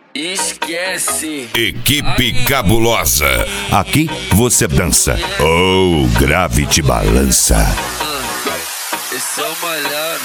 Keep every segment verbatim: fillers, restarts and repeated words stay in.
Esquece. Equipe Cabulosa. Aqui você dança. Oh, grave te balança. Esse é o melhor.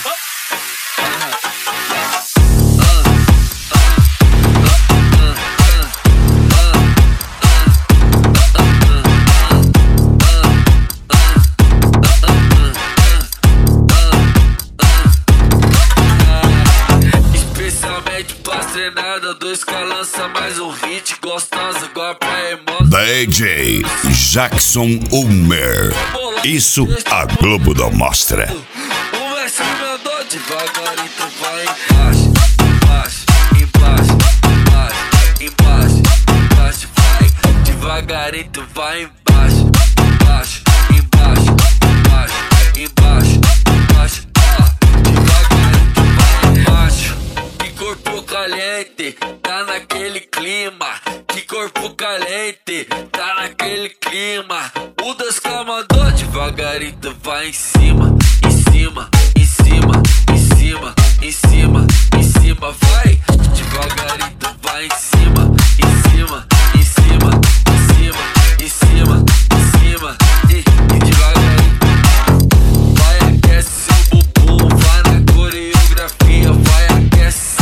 Treinada, dois que lança mais um hit gostosa, igual pra emoção. D J Jackson Ulmer. Isso a Globo não mostra. O verso mandou devagar, então vai embaixo, embaixo, embaixo, embaixo, embaixo, embaixo, vai devagar, então vai embaixo, embaixo, embaixo, embaixo, embaixo, embaixo, devagar, então vai embaixo. Corpo caliente, tá naquele clima. Que corpo caliente, tá naquele clima. O das camador devagarito vai em cima, em cima, em cima, em cima, em cima, em cima, vai devagarito, vai em cima, em cima, em cima, em cima, em cima, em cima, e, e devagarito. Vai aquecer o bumbum, vai na coreografia, vai aquecer.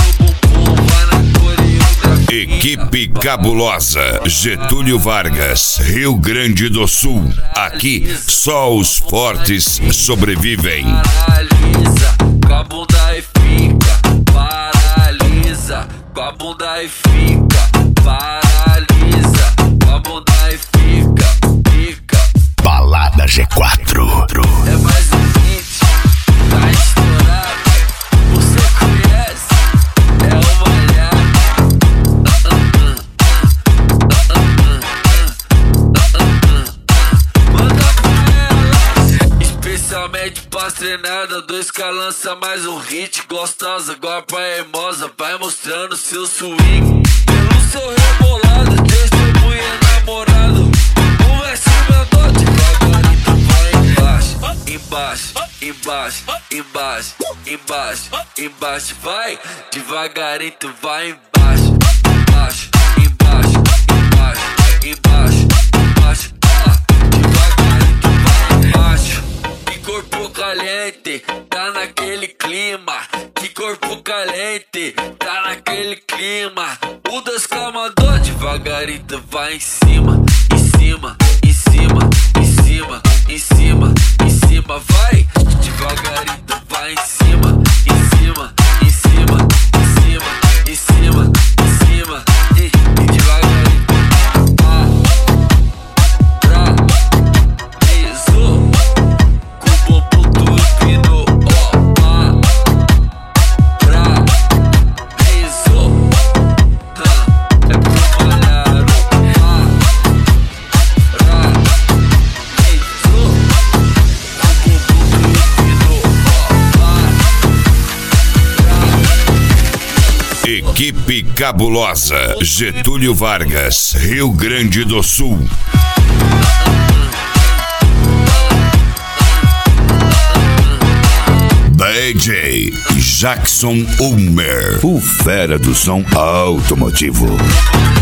Equipe Cabulosa, Getúlio Vargas, Rio Grande do Sul. Aqui só os fortes sobrevivem. Paralisa, com a bunda e fica. Paralisa, com a bunda e fica. Paralisa, com a bunda e fica. Fica. Balada G quatro. É mais um hit, tá estourado. Você conhece, é o malhar. Especialmente pras treinada, dois que lança mais um hit gostosa, igual pra hermosa, vai mostrando seu swing. Pelo seu rebolado, testemunha namorado. O verso mandou devagar, então vai embaixo, embaixo, embaixo, embaixo, embaixo, embaixo, vai devagar, então vai embaixo, embaixo, embaixo, embaixo, embaixo, embaixo, devagar, então vai embaixo. Que corpo caliente, tá naquele clima. Que corpo caliente, tá naquele clima. O das camador devagarito vai em cima, em cima, em cima, em cima, em cima, em cima, vai devagarito, vai em cima, em cima, em cima, em cima, em cima, em cima, e, e devagarito. Ah, pra, isso. Equipe Cabulosa, Getúlio Vargas, Rio Grande do Sul. D J Jackson Ulmer, o fera do som automotivo.